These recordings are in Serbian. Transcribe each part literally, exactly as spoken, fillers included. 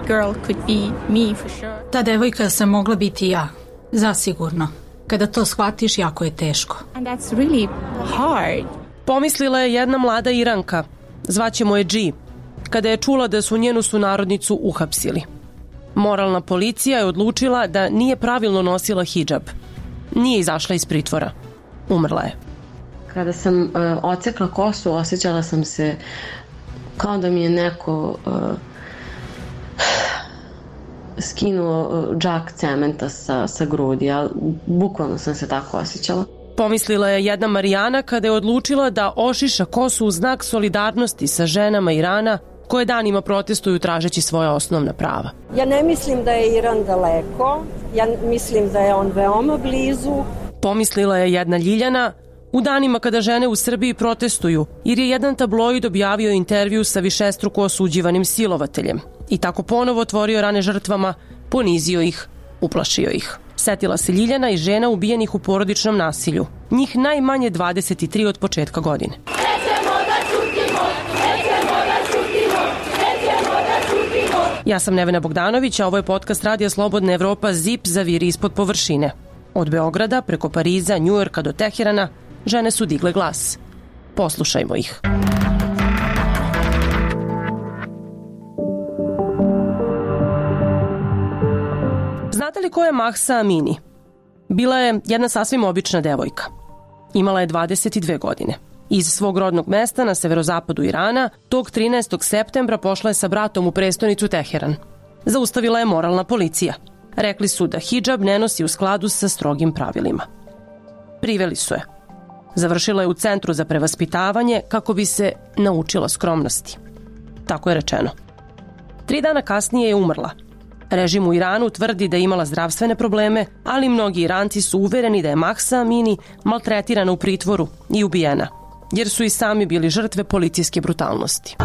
girl could be me for sure. Ta devojka sam mogla biti ja, zasigurno. Kada to shvatiš, jako je teško. And that's really hard. Pomislila je jedna mlada Iranka, zvaćemo je G, kada je čula da su njenu sunarodnicu uhapsili. Moralna policija je odlučila da nije pravilno nosila hidžab. Nije izašla iz pritvora. Umrla je. Kada sam uh, odsekla kosu, osjećala sam se kao da mi je neko uh, skinuo uh, džak cementa sa, sa grudi, ali bukvalno sam se tako osjećala. Pomislila je jedna Marijana kada je odlučila da ošiša kosu u znak solidarnosti sa ženama Irana koje danima protestuju tražeći svoja osnovna prava. Ja ne mislim da je Iran daleko, ja mislim da je on veoma blizu. Pomislila je jedna Ljiljana u danima kada žene u Srbiji protestuju, jer je jedan tabloid objavio intervju sa višestruko osuđivanim silovateljem i tako ponovo otvorio rane žrtvama, ponizio ih, uplašio ih. Setila se Ljiljana i žena ubijenih u porodičnom nasilju, njih najmanje dvadeset tri od početka godine. Ja sam Nevena Bogdanović, a ovo je podcast Radija Slobodna Evropa Zip zaviri ispod površine. Od Beograda, preko Pariza, Njujorka do Teherana, žene su digle glas. Poslušajmo ih. Znate li ko je Mahsa Amini? Bila je jedna sasvim obična devojka. Imala je dvadeset dve godine. Iz svog rodnog mesta na severozapadu Irana, tog trinaestog septembra pošla je sa bratom u prestonicu Teheran. Zaustavila je moralna policija. Rekli su da hidžab ne nosi u skladu sa strogim pravilima. Priveli su je. Završila je u centru za prevaspitavanje kako bi se naučila skromnosti. Tako je rečeno. Tri dana kasnije je umrla. Režim u Iranu tvrdi da je imala zdravstvene probleme, ali mnogi Iranci su uvereni da je Mahsa Amini maltretirana u pritvoru i ubijena, jer su i sami bili žrtve policijske brutalnosti.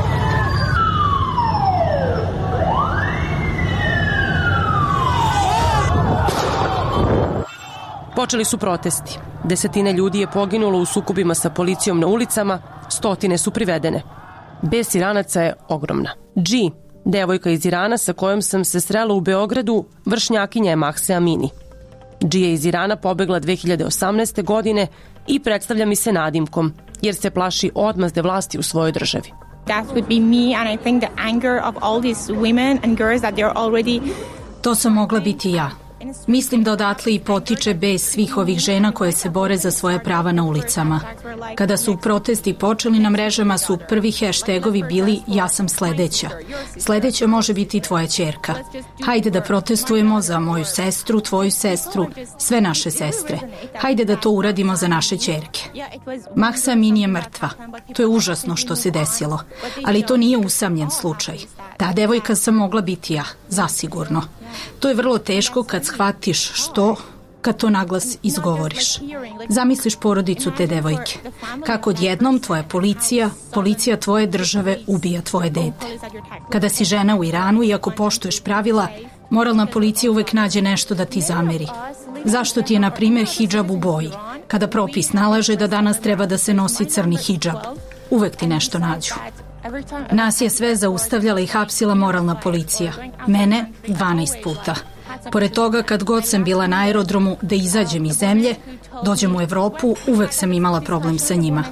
Počeli su protesti. Desetine ljudi je poginulo u sukobima sa policijom na ulicama, stotine su privedene. Bes Iranaca je ogromna. G, devojka iz Irana sa kojom sam se srela u Beogradu, vršnjakinja je Mahse Amini. G je iz Irana pobegla dve hiljade osamnaeste. godine i predstavlja mi se nadimkom, jer se plaši odmazde vlasti u svojoj državi. That would be me, and I think the anger of all these women and girls that they're already... To sam mogla biti ja. Mislim da odatle i potiče bes svih ovih žena koje se bore za svoje prava na ulicama. Kada su protesti počeli na mrežama su prvi heštegovi bili ja sam sledeća. Sledeća može biti i tvoja ćerka. Hajde da protestujemo za moju sestru, tvoju sestru, sve naše sestre. Hajde da to uradimo za naše ćerke. Mahsa Amini je mrtva. To je užasno što se desilo. Ali to nije usamljen slučaj. Ta devojka sam mogla biti ja, zasigurno. To je vrlo teško kad shvatiš što, kad to naglas izgovoriš. Zamisliš porodicu te devojke. Kako odjednom tvoja policija, policija tvoje države ubija tvoje dete. Kada si žena u Iranu i ako poštuješ pravila, moralna policija uvek nađe nešto da ti zameri. Zašto ti je, na primjer, hidžab u boji? Kada propis nalaže da danas treba da se nosi crni hidžab, uvek ti nešto nađu. Nas je sve zaustavljala i hapsila moralna policija. Mene dvanaest puta. Pored toga, kad god sam bila na aerodromu da izađem iz zemlje, dođem u Evropu, uvek sam imala problem sa njima.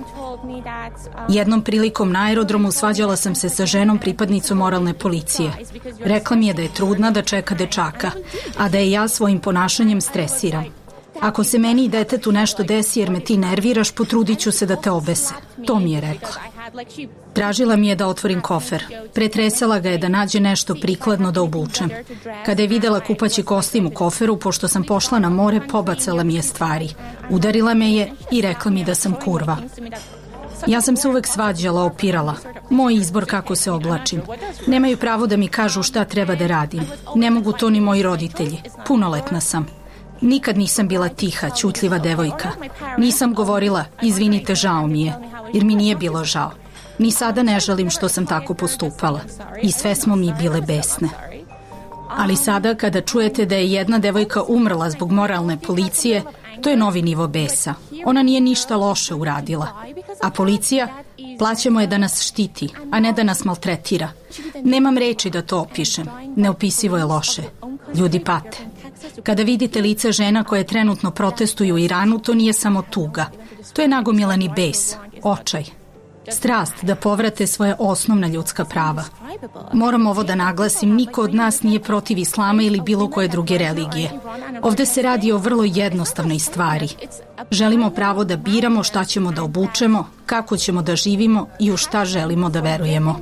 Jednom prilikom na aerodromu svađala sam se sa ženom pripadnicom moralne policije. Rekla mi je da je trudna, da čeka dečaka, a da je ja svojim ponašanjem stresiram. Ako se meni i detetu nešto desi jer me ti nerviraš, potrudit ću se da te obese. To mi je rekla. Tražila mi je da otvorim kofer. Pretresala ga je da nađe nešto prikladno da obučem. Kada je videla kupaći kostim u koferu, pošto sam pošla na more, pobacala mi je stvari. Udarila me je i rekla mi da sam kurva. Ja sam se uvek svađala, opirala. Moj izbor kako se oblačim. Nemaju pravo da mi kažu šta treba da radim. Ne mogu to ni moji roditelji. Punoletna sam. Nikad nisam bila tiha, ćutljiva devojka. Nisam govorila, izvinite, žao mi je, jer mi nije bilo žao. Ni sada ne žalim što sam tako postupala. I sve smo mi bile besne. Ali sada, kada čujete da je jedna devojka umrla zbog moralne policije, To je novi nivo besa. Ona nije ništa loše uradila. A policija? Plaćamo je da nas štiti, a ne da nas maltretira. Nemam reči da to opišem. Neopisivo je loše. Ljudi pate. Kada vidite lica žena koje trenutno protestuju u Iranu, to nije samo tuga. To je nagomilani bes, očaj. Strast da povrate svoje osnovna ljudska prava. Moram ovo da naglasim, niko od nas nije protiv islama ili bilo koje druge religije. Ovde se radi o vrlo jednostavnoj stvari. Želimo pravo da biramo šta ćemo da obučemo, kako ćemo da živimo i u šta želimo da verujemo.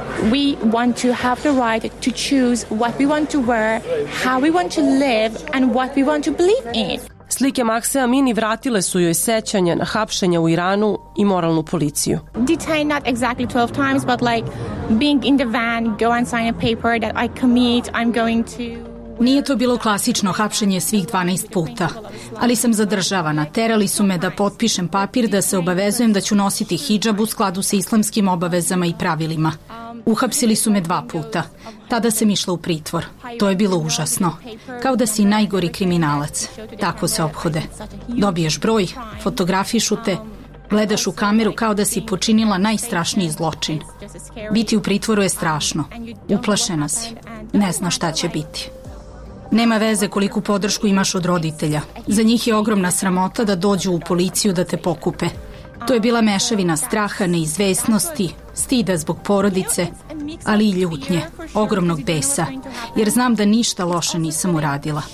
We want to have the right to choose what we want to wear, how we want to live and what we want to believe in. Slike Mahse Amini vratile su joj sećanja na hapšenja u Iranu i moralnu policiju. Detained not exactly twelve times, but like being in the van, go and sign a paper that I commit, I'm going to... Nije to bilo klasično hapšenje svih dvanaest puta, ali sam zadržavana. Terali su me da potpišem papir da se obavezujem da ću nositi hidžab u skladu sa islamskim obavezama i pravilima. Uhapsili su me dva puta. Tada sam išla u pritvor. To je bilo užasno. Kao da si najgori kriminalac. Tako se ophode. Dobiješ broj, fotografišu te, gledaš u kameru kao da si počinila najstrašniji zločin. Biti u pritvoru je strašno. Uplašena si. Ne znaš šta će biti. Nema veze koliku podršku imaš od roditelja. Za njih je ogromna sramota da dođu u policiju da te pokupe. To je bila mešavina straha, neizvesnosti, stida zbog porodice, ali i ljutnje, ogromnog besa, jer znam da ništa loše nisam uradila.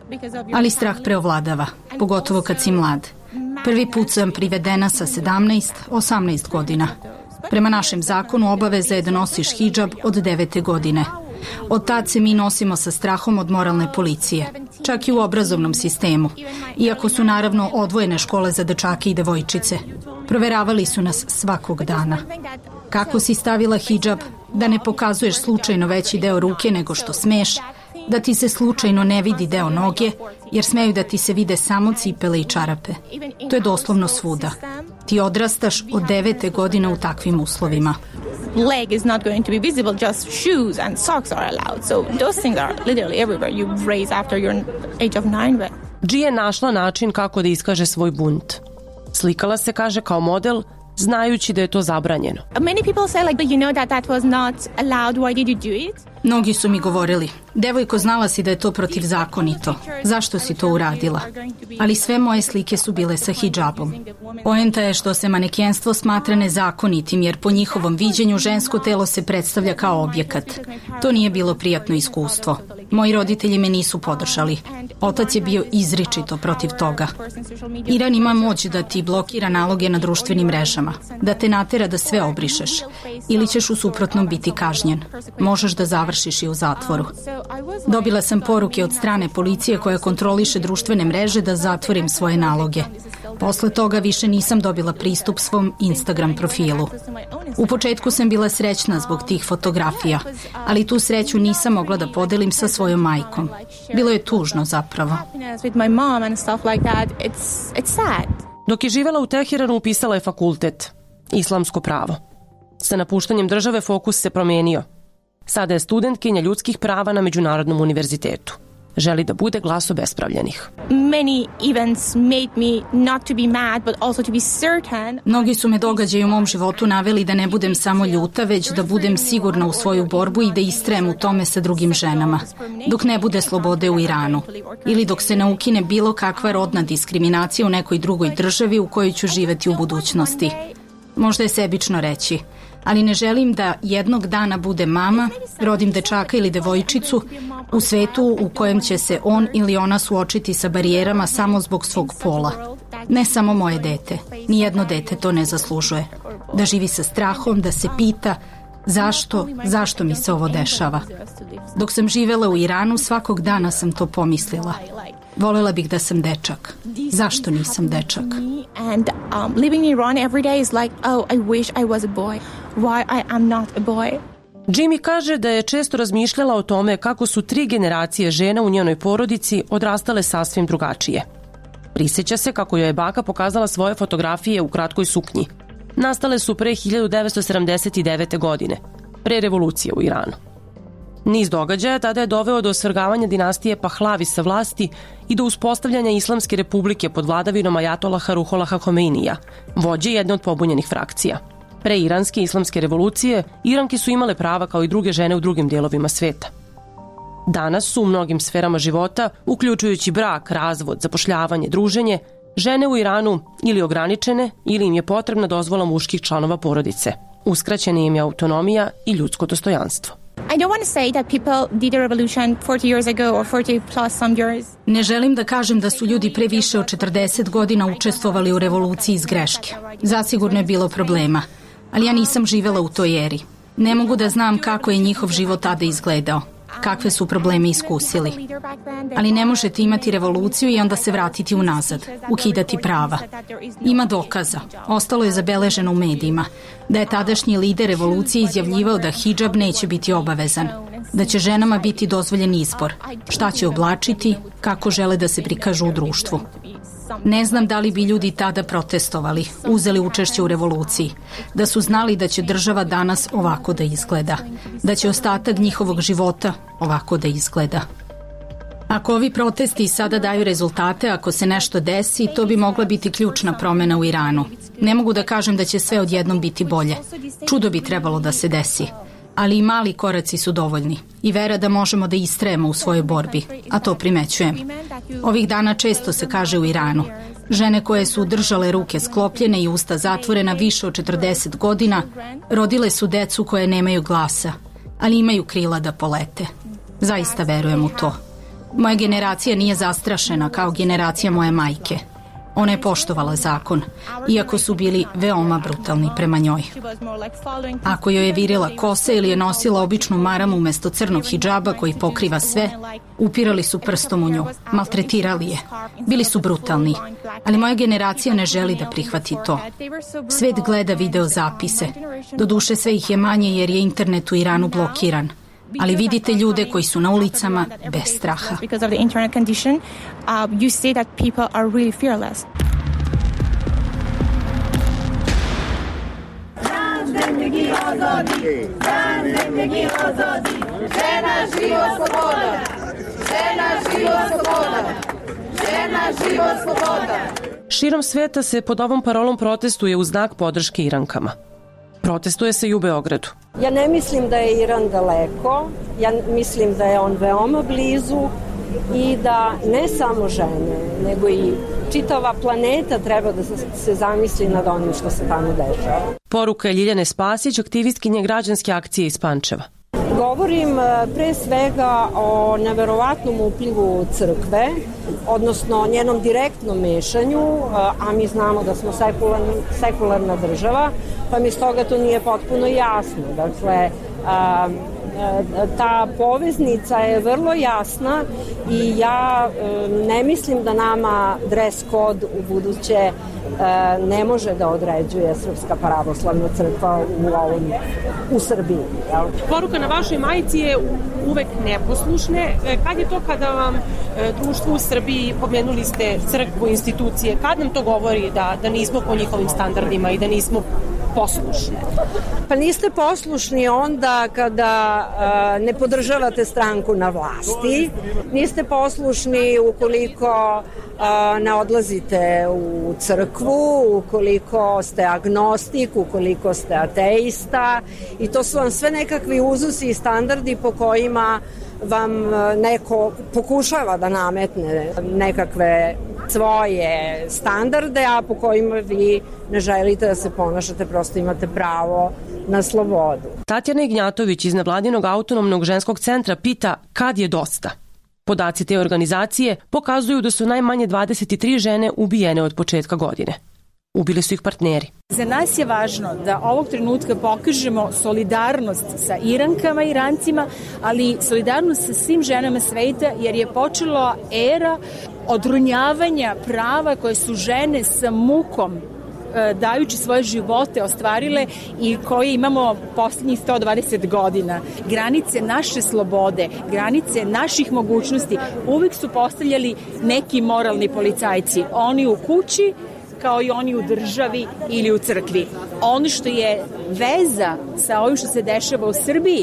Ali strah preovladava, pogotovo kad si mlad. Prvi put sam privedena sa sedamnaest, osamnaest godina. Prema našem zakonu obaveza je da nosiš hidžab od devete godine. Od tad se mi nosimo sa strahom od moralne policije, čak i u obrazovnom sistemu, iako su naravno odvojene škole za dečake i devojčice. Proveravali su nas svakog dana. Kako si stavila hidžab, da ne pokazuješ slučajno veći deo ruke nego što smeš, da ti se slučajno ne vidi deo noge, jer smeju da ti se vide samo cipele i čarape. To je doslovno svuda. Ti odrastaš od devete godine u takvim uslovima. Leg is not going to be visible, just shoes and socks are allowed. So those things are literally everywhere. You raise after your age of nine. But... G je našla način kako da iskaže svoj bunt. Slikala se, kaže, kao model, znajući da je to zabranjeno. Many people say like, you know that that was not allowed, why did you do it? Mnogi su mi govorili, devojko, znala si da je to protivzakonito. Zašto si to uradila? Ali sve moje slike su bile sa hidžabom. Poenta je što se manekenstvo smatra nezakonitim, jer po njihovom viđenju žensko telo se predstavlja kao objekat. To nije bilo prijatno iskustvo. Moji roditelji me nisu podržali. Otac je bio izričito protiv toga. Iran ima moć da ti blokira naloge na društvenim mrežama, da te natera da sve obrišeš, ili ćeš u suprotnom biti kažnjen. Možeš da završiš i u zatvoru. Dobila sam poruke od strane policije koja kontroliše društvene mreže da zatvorim svoje naloge. Posle toga više nisam dobila pristup svom Instagram profilu. U početku sam bila srećna zbog tih fotografija, ali tu sreću nisam mogla da podelim sa svojom majkom. Bilo je tužno zapravo. Dok je živela u Teheranu, upisala je fakultet, islamsko pravo. Sa napuštanjem države fokus se promenio. Sada je studentkinja ljudskih prava na Međunarodnom univerzitetu. Želi da bude glas obespravljenih. Mnogi su me događaji u mom životu naveli da ne budem samo ljuta, već da budem sigurna u svoju borbu i da istrajem u tome sa drugim ženama. Dok ne bude slobode u Iranu. Ili dok se ne ukine bilo kakva rodna diskriminacija u nekoj drugoj državi u kojoj ću živeti u budućnosti. Možda je sebično reći, ali ne želim da jednog dana budem mama, rodim dečaka ili devojčicu u svetu u kojem će se on ili ona suočiti sa barijerama samo zbog svog pola. Ne samo moje dete, nijedno dete to ne zaslužuje. Da živi sa strahom, da se pita zašto, zašto mi se ovo dešava. Dok sam živela u Iranu, svakog dana sam to pomislila. Volela bih da sam dečak. Zašto nisam dečak? And um, living in Iran every day is like, oh, I wish I was a boy. Why I am not a boy? Jimmy kaže da je često razmišljala o tome kako su tri generacije žena u njenoj porodici odrastale sasvim drugačije. Prisjeća se kako joj je baka pokazala svoje fotografije u kratkoj suknji. Nastale su pre hiljadu devetsto sedamdeset devete. godine, pre revolucije u Iranu. Niz događaja tada je doveo do osvrgavanja dinastije Pahlavi sa vlasti i do uspostavljanja Islamske republike pod vladavinom ajatolaha Ruholaha Homeinija, vođe jedne od pobunjenih frakcija. Pre iranske islamske revolucije, Iranke su imale prava kao i druge žene u drugim dijelovima sveta. Danas su u mnogim sferama života, uključujući brak, razvod, zapošljavanje, druženje, žene u Iranu ili ograničene ili im je potrebna dozvola muških članova porodice. Uskraćena im je autonomija i ljudsko dostojanstvo. I don't want to say that people did a revolution forty years ago or forty plus some years. Ne želim da kažem da su ljudi pre više od četrdeset godina učestvovali u revoluciji iz greške. Zasigurno je bilo problema, ali ja nisam živela u toj eri. Ne mogu da znam kako je njihov život tada izgledao, kakve su probleme iskusili. Ali ne možete imati revoluciju i onda se vratiti unazad, ukidati prava. Ima dokaza, ostalo je zabeleženo u medijima, da je tadašnji lider revolucije izjavljivao da hidžab neće biti obavezan, da će ženama biti dozvoljen izbor, šta će oblačiti, kako žele da se prikažu u društvu. Ne znam da li bi ljudi tada protestovali, uzeli učešće u revoluciji, da su znali da će država danas ovako da izgleda, da će ostatak njihovog života ovako da izgleda. Ako ovi protesti sada daju rezultate, ako se nešto desi, to bi mogla biti ključna promena u Iranu. Ne mogu da kažem da će sve odjednom biti bolje. Čudo bi trebalo da se desi. Ali i mali koraci su dovoljni i vera da možemo da istrajemo u svojoj borbi, a to primećujem. Ovih dana često se kaže u Iranu, žene koje su držale ruke sklopljene i usta zatvorena više od četrdeset godina, rodile su decu koje nemaju glasa, ali imaju krila da polete. Zaista verujem u to. Moja generacija nije zastrašena kao generacija moje majke. Ona je poštovala zakon, iako su bili veoma brutalni prema njoj. Ako joj je virila kosa ili je nosila običnu maramu umesto crnog hidžaba koji pokriva sve, upirali su prstom u nju, maltretirali je. Bili su brutalni, ali moja generacija ne želi da prihvati to. Svet gleda video zapise. Doduše sve ih je manje jer je internet u Iranu blokiran. Ali vidite ljude koji su na ulicama bez straha. Because of the internet condition, uh, you see that people are really fearless. Zendegi azadi, zendegi azadi, žena život sloboda, žena život sloboda, žena život sloboda. Širom sveta se pod ovom parolom protestuje u znak podrške Irankama. Protestuje se i u Beogradu. Ja ne mislim da je Iran daleko, ja mislim da je on veoma blizu i da ne samo žene, nego i čitava planeta treba da se zamisli nad onim što se tamo dešava. Poruka je Ljiljane Spasić, aktivistkinje građanske akcije iz Pančeva. Govorim pre svega o neverovatnom uplivu crkve, odnosno njenom direktnom mešanju, a mi znamo da smo sekularna, sekularna država, pa mi stoga to nije potpuno jasno. Dakle, a, ta poveznica je vrlo jasna i ja ne mislim da nama dress code u buduće ne može da određuje Srpska pravoslavna crkva u ovom u Srbiji. Jel? Poruka na vašoj majici je uvek neposlušne. Kad je to kada vam društvo u Srbiji, pomenuli ste crkvu, institucije, kad nam to govori da, da nismo po njihovim standardima i da nismo poslušni? Pa niste poslušni onda kada uh, ne podržavate stranku na vlasti, niste poslušni ukoliko uh, ne odlazite u crkvu, ukoliko ste agnostik, ukoliko ste ateista i to su vam sve nekakvi uzusi i standardi po kojima vam neko pokušava da nametne nekakve svoje standarde, a po kojima vi ne želite da se ponašate, prosto imate pravo na slobodu. Tatjana Ignjatović iz nevladinog autonomnog ženskog centra pita kad je dosta. Podaci te organizacije pokazuju da su najmanje dvadeset tri žene ubijene od početka godine. Ubili su ih partneri. Za nas je važno da ovog trenutka pokažemo solidarnost sa Irankama i Irancima, ali solidarnost sa svim ženama sveta, jer je počela era odrunjavanja prava koje su žene sa mukom dajući svoje živote ostvarile i koje imamo poslednjih sto dvadeset godina. Granice naše slobode, granice naših mogućnosti uvijek su postavljali neki moralni policajci. Oni u kući kao i oni u državi ili u crkvi. Ono što je veza sa ovim što se dešava u Srbiji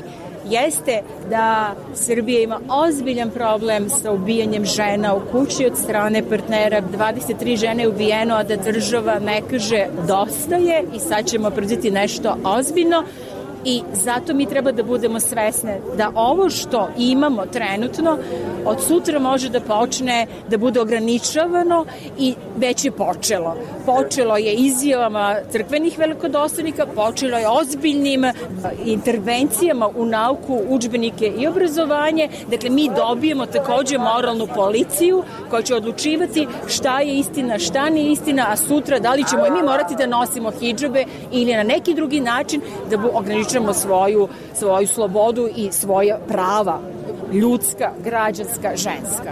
jeste da Srbija ima ozbiljan problem sa ubijanjem žena u kući od strane partnera. dvadeset tri žene je ubijeno, a da država ne kaže dosta je i sad ćemo preduzeti nešto ozbiljno. I zato mi treba da budemo svesne da ovo što imamo trenutno od sutra može da počne da bude ograničavano i već je počelo. Počelo je izjavama crkvenih velikodostojnika, počelo je ozbiljnim intervencijama u nauku, udžbenike i obrazovanje. Dakle, mi dobijemo takođe moralnu policiju koja će odlučivati šta je istina, šta nije istina, a sutra da li ćemo i mi morati da nosimo hidžabe ili na neki drugi način da ograničavamo svoju, svoju slobodu i svoja prava, ljudska, građanska, ženska.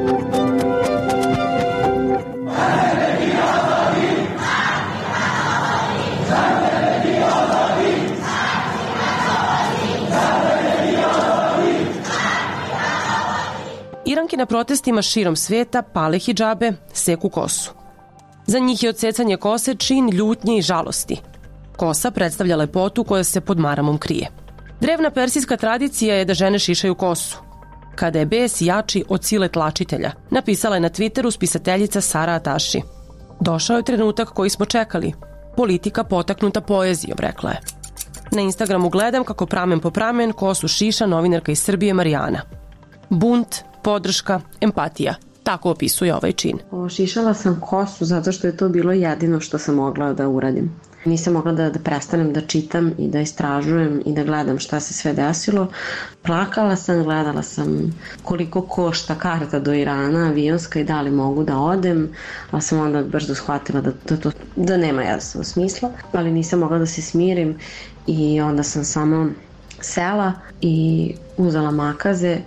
Iranke na protestima širom sveta pale hidžabe, seku kosu. Za njih je odsecanje kose čin ljutnje i žalosti. Kosa predstavlja lepotu koja se pod maramom krije. Drevna persijska tradicija je da žene šišaju kosu. Kada je bes jači od sile tlačitelja, napisala je na Twitteru spisateljica Sara Ataši. Došao je trenutak koji smo čekali. Politika potaknuta poezijom, rekla je. Na Instagramu gledam kako pramen po pramen kosu šiša novinarka iz Srbije Marijana. Bunt, podrška, empatija. Tako opisuje ovaj čin. Šišala sam kosu zato što je to bilo jedino što sam mogla da uradim. Nisam mogla da, da prestanem da čitam i da istražujem i da gledam šta se sve desilo. Plakala sam, gledala sam koliko košta karta do Irana, avionska i da li mogu da odem, ali sam onda brzo shvatila da, da, to, da nema jasno smisla, ali nisam mogla da se smirim i onda sam samo sela i uzela makaze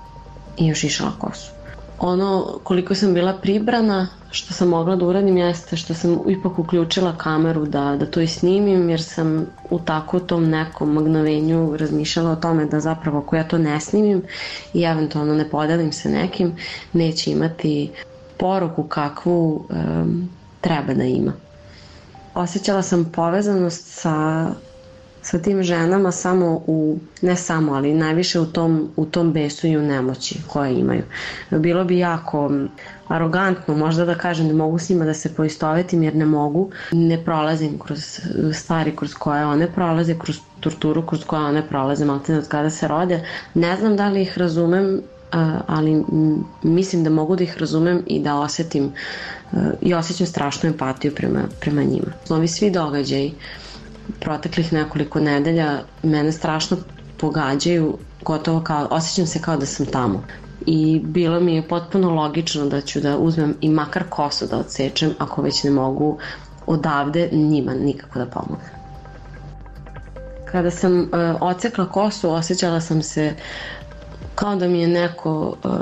i ošišala kosu. Ono koliko sam bila pribrana, što sam mogla da uradim jeste što sam ipak uključila kameru da, da to i snimim, jer sam u tako tom nekom magnovenju razmišljala o tome da zapravo ako ja to ne snimim i eventualno ne podelim sa nekim, neće imati poruku kakvu um, treba da ima. Osjećala sam povezanost sa sa tim ženama samo u, ne samo, ali najviše u tom, u tom besu i u nemoći koje imaju. Bilo bi jako arogantno možda da kažem da mogu s njima da se poistovetim jer ne mogu. Ne prolazim kroz stvari kroz koje one prolaze, kroz torturu kroz koje one prolaze, maltene od kada se rode. Ne znam da li ih razumem, ali mislim da mogu da ih razumem i da osetim i osjećam strašnu empatiju prema, prema njima. Ovi svi događaji proteklih nekoliko nedelja mene strašno pogađaju, gotovo kao, osjećam se kao da sam tamo. I bilo mi je potpuno logično da ću da uzmem i makar kosu da odsečem, ako već ne mogu odavde njima nikako da pomognem. Kada sam uh, odsekla kosu, osjećala sam se kao da mi je neko uh,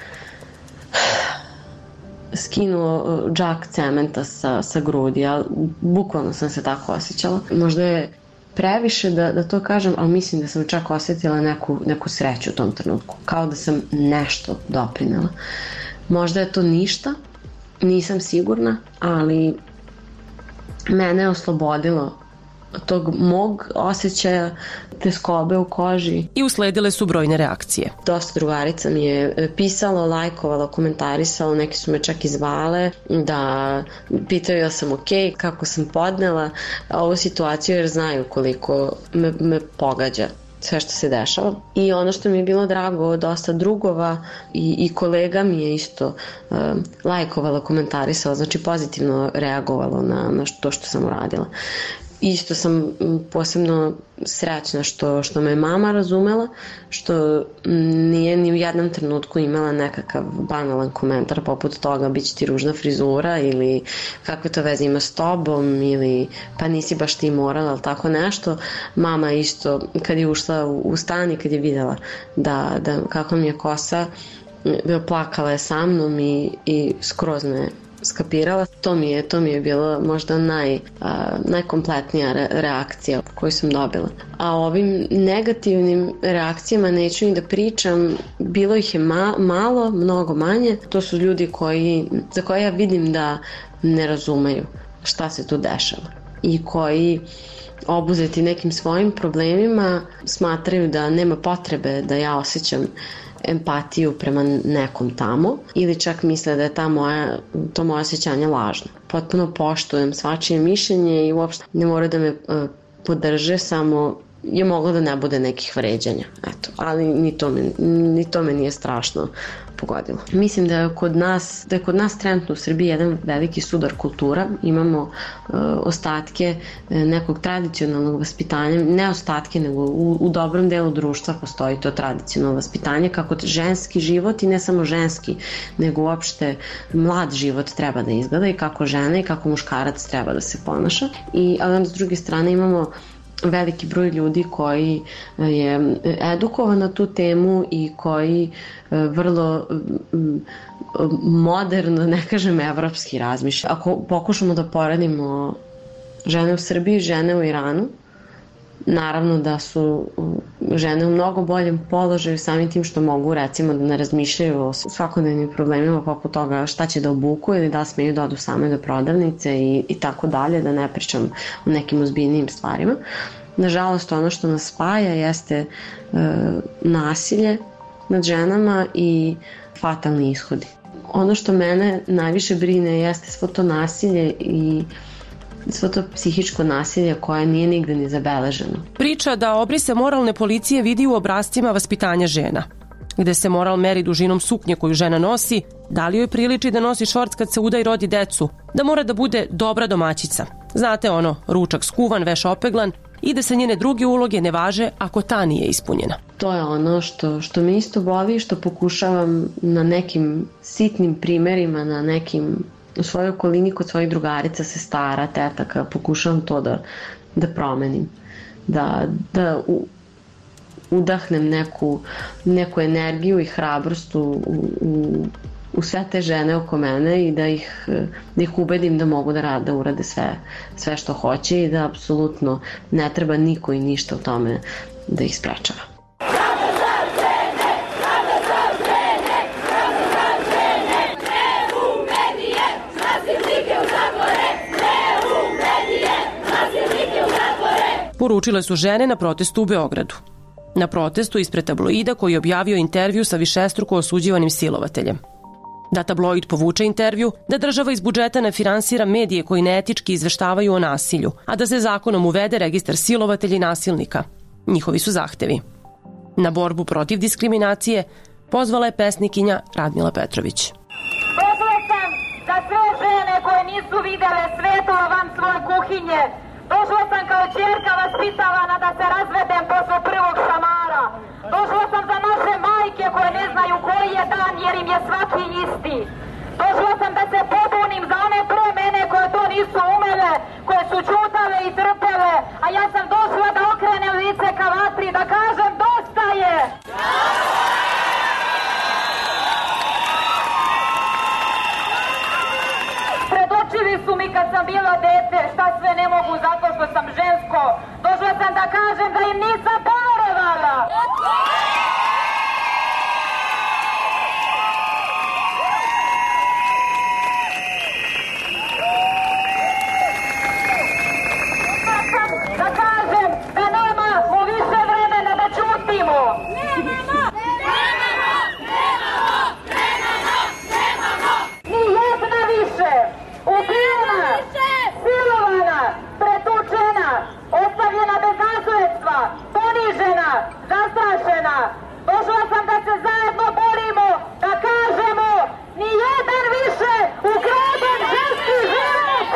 skinuo džak cementa sa, sa grudi, ali bukvalno sam se tako osjećala. Možda je previše da, da to kažem, ali mislim da sam čak osjetila neku, neku sreću u tom trenutku. Kao da sam nešto doprinela. Možda je to ništa, nisam sigurna, ali mene je oslobodilo tog mog osjećaja teskobe u koži. I usledile su brojne reakcije. Dosta drugarica mi je pisalo, lajkovalo, komentarisalo, neki su me čak i zvale da pitaju da sam ok, kako sam podnela ovu situaciju jer znaju koliko me, me pogađa sve što se dešava. I ono što mi je bilo drago, dosta drugova i, i kolega mi je isto uh, lajkovalo, komentarisalo, znači pozitivno reagovalo na, na to što sam uradila. Isto sam posebno srećna što, što me mama razumela, što nije ni u jednom trenutku imala nekakav banalan komentar poput toga bit će ti ružna frizura ili kakve to veze ima s tobom ili pa nisi baš ti morala ili tako nešto. Mama isto kad je ušla u, u stan i kad je videla da, da kako mi je kosa, plakala je sa mnom i, i skroz me skapirala. To mi je, to mi je bila možda naj, a, najkompletnija re, reakcija koju sam dobila. A o ovim negativnim reakcijama neću ni da pričam, bilo ih je ma, malo, mnogo manje. To su ljudi koji, za koje ja vidim da ne razumeju šta se tu dešava. i koji obuzeti nekim svojim problemima smatraju da nema potrebe da ja osjećam empatiju prema nekom tamo ili čak misle da je ta moja, to moje osjećanje lažno. Potpuno poštujem svačije mišljenje i uopšte ne mora da me uh, podrže, samo je moglo da ne bude nekih vređanja. Eto, ali ni to me, ni to me nije strašno pogodilo. Mislim da je kod nas, da je kod nas trenutno u Srbiji jedan veliki sudar kultura. Imamo uh, ostatke uh, nekog tradicionalnog vaspitanja, ne ostatke, nego u, u dobrom delu društva postoji to tradicionalno vaspitanje, kako ženski život i ne samo ženski, nego uopšte mlad život treba da izgleda i kako žena i kako muškarac treba da se ponaša. I, ali s druge strane imamo veliki broj ljudi koji je edukovan na tu temu i koji vrlo moderno, ne kažem evropski razmišlja. Ako pokušamo da poredimo žene u Srbiji i žene u Iranu, naravno da su žene u mnogo boljem položaju samim tim što mogu recimo da ne razmišljaju o svakodnevnim problemima poput toga šta će da obuku ili da smeju da odu same do prodavnice i, i tako dalje, da ne pričam o nekim ozbiljnijim stvarima. Nažalost, ono što nas spaja jeste e, nasilje nad ženama i fatalni ishodi. Ono što mene najviše brine jeste svo to nasilje i svo to psihičko nasilje koje nije nigde ni zabeleženo. Priča da obrise moralne policije vidi u obrascima vaspitanja žena, gde se moral meri dužinom suknje koju žena nosi, da li joj priliči da nosi šorc kad se uda i rodi decu, da mora da bude dobra domaćica. Znate ono, ručak skuvan, veš opeglan i da se njene druge uloge ne važe ako ta nije ispunjena. To je ono što, što me isto boli, što pokušavam na nekim sitnim primerima, na nekim u svojoj okolini kod svojih drugarica, sestara, tetaka, pokušavam to da, da promenim. Da, da u, udahnem neku, neku energiju i hrabrost u, u, u sve te žene oko mene i da ih, da ih ubedim da mogu da rade, da urade sve, sve što hoće i da apsolutno ne treba niko i ništa u tome da ih sprečava. Poručile su žene na protestu u Beogradu. Na protestu ispred tabloida koji je objavio intervju sa višestruko osuđivanim silovateljem. Da tabloid povuče intervju, da država iz budžeta ne finansira medije koji neetički izveštavaju o nasilju, a da se zakonom uvede registar silovatelja i nasilnika. Njihovi su zahtevi. Na borbu protiv diskriminacije pozvala je pesnikinja Radmila Petrović. Došla sam da sve žene koje nisu videle svetlo van svoje kuhinje. Došla sam kao ćerka vaspitavana da se razvedem posle prvog šamara. Došla sam za naše majke koje ne znaju koji je dan jer im je svaki isti. Došla sam da se pobunim za one pre mene koje to nisu umele, koje su ćutale i trpele, a ja sam došla da okrenem lice ka vatri, da kažem dosta je! Predočili su mi kad sam bila dete šta sve ne mogu zato što sam žensko. Došla sam da kažem da im nisam poverovala. Došla sam da kažem da nema mu više vremena da ćutimo. Nemamo! Nemamo! Nemamo! Nemamo! Nemamo! Ni jedna više! Ubijena, silovana, pretučena, ostavljena bez nasledstva, ponižena, zastrašena. Došla sam da se zajedno borimo, da kažemo ni jedan više ukraden ženski život!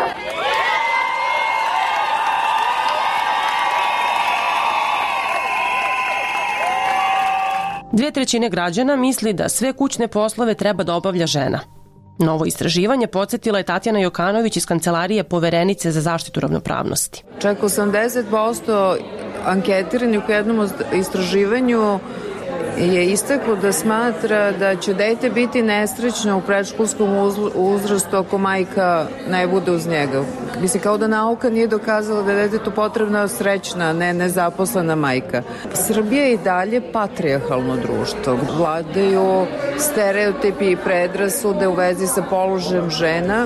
Dve trećine građana misli da sve kućne poslove treba da obavlja žena. Novo istraživanje podsjetila je Tatjana Jokanović iz Kancelarije Poverenice za zaštitu ravnopravnosti. Čak osamdeset posto anketiranih u jednom istraživanju je istaklo da smatra da će dete biti nesrećno u predškolskom uzrastu ako majka ne bude uz njega. Mislim, kao da nauka nije dokazala da je detetu potrebna srećna, ne nezaposlena majka. Srbija je i dalje patrijarhalno društvo. Vladaju stereotipi i predrasude u vezi sa položajem žena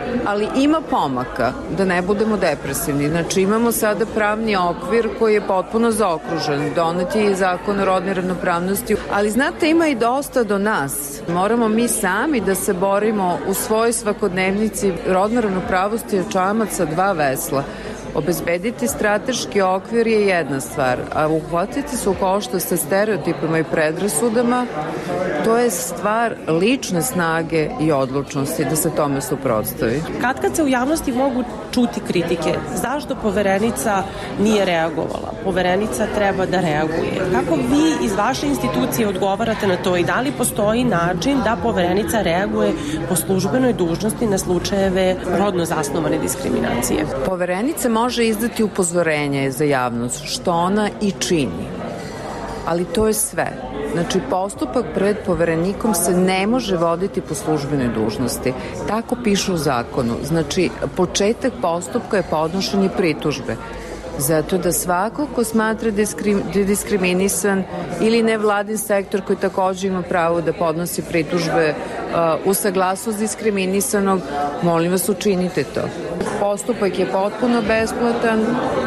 ali ima pomaka, da ne budemo depresivni. Znači imamo sada pravni okvir koji je potpuno zaokružen, donet je i zakon o rodnoj ravnopravnosti, ali znate ima i dosta do nas. Moramo mi sami da se borimo u svojoj svakodnevnici. Rodna ravnopravnost je čamac sa dva vesla. Obezbediti strateški okvir je jedna stvar, a uhvatiti se u koštac sa stereotipima i predrasudama, to je stvar lične snage i odlučnosti da se tome suprotstavi. Kad kad se u javnosti mogu čuti kritike, zašto Poverenica nije reagovala? Poverenica treba da reaguje. Kako vi iz vaše institucije odgovarate na to i da li postoji način da Poverenica reaguje po službenoj dužnosti na slučajeve rodno zasnovane diskriminacije? Poverenica može izdati upozorenje za javnost, što ona i čini. Ali to je sve. Znači, postupak pred Poverenikom se ne može voditi po službenoj dužnosti. Tako piše u zakonu. Znači, početak postupka je podnošenje pritužbe. Zato da svako ko smatra da je diskriminisan ili nevladin sektor koji takođe ima pravo da podnosi pritužbe uh, u saglasnost diskriminisanog, molim vas učinite to. Postupak je potpuno besplatan,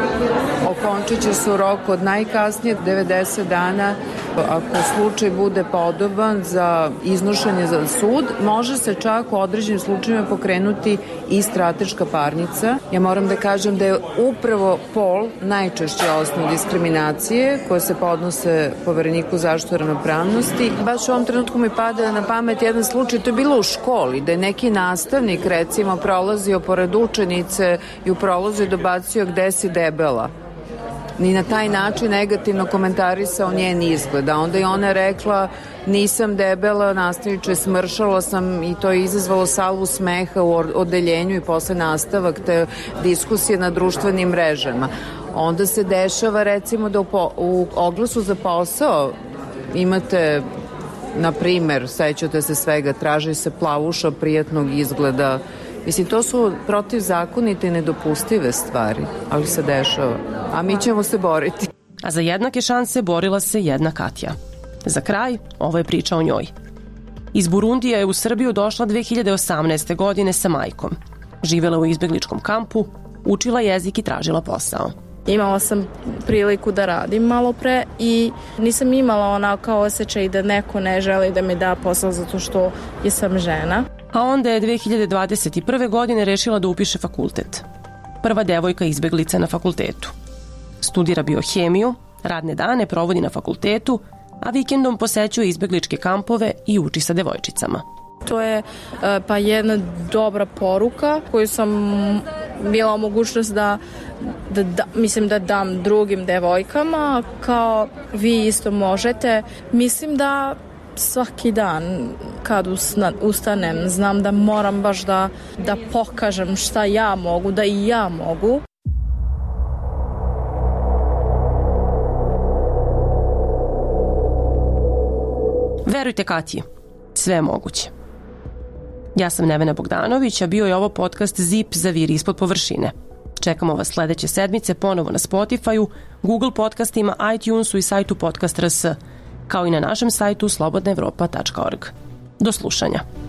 okončit će se u roku od najkasnije devedeset dana. Ako slučaj bude podoban za iznošenje za sud, može se čak u određenim slučajima pokrenuti i strateška parnica. Ja moram da kažem da je upravo pol najčešće osnov diskriminacije koje se podnose Povereniku zaštite ravnopravnosti. Baš u ovom trenutku mi pada na pamet jedan slučaj, to je bilo u školi, da je neki nastavnik recimo prolazio pored učenice i u prolazu je dobacio gde si debela. Ni na taj način negativno komentarisao njen izgled. A onda je ona rekla nisam debela, nastavniče, smršala sam i to je izazvalo salvu smeha u odeljenju i posle nastavak te diskusije na društvenim mrežama. Onda se dešava recimo da u, po, u oglasu za posao imate, na primer, sećate se svega, traži se plavuša prijatnog izgleda. Mislim, to su protivzakonite i nedopustive stvari, ali se dešava. A mi ćemo se boriti. A za jednake šanse borila se jedna Katja. Za kraj, ovo je priča o njoj. Iz Burundija je u Srbiju došla dve hiljade osamnaeste. godine sa majkom. Živela u izbegličkom kampu, učila jezik i tražila posao. Imala sam priliku da radim malo pre i nisam imala onako osjećaj da neko ne želi da mi da posao zato što je sam žena. A onda je dve hiljade dvadeset prve. godine rešila da upiše fakultet. Prva devojka izbeglica na fakultetu. Studira biohemiju, radne dane provodi na fakultetu, a vikendom posećuje izbegličke kampove i uči sa devojčicama. To je pa jedna dobra poruka koju sam bila u mogućnost da, da, da mislim da dam drugim devojkama, kao vi isto možete. Mislim da svaki dan kad usna, ustanem znam da moram baš da, da pokažem šta ja mogu, da i ja mogu. Verujte Katji, sve je moguće. Ja sam Nevena Bogdanović, a bio je ovo podcast Zip zaviri ispod površine. Čekamo vas sledeće sedmice ponovo na Spotify-u, Google podcastima, iTunesu i sajtu podcast tačka rs, kao i na našem sajtu slobodna evropa tačka org. Do slušanja.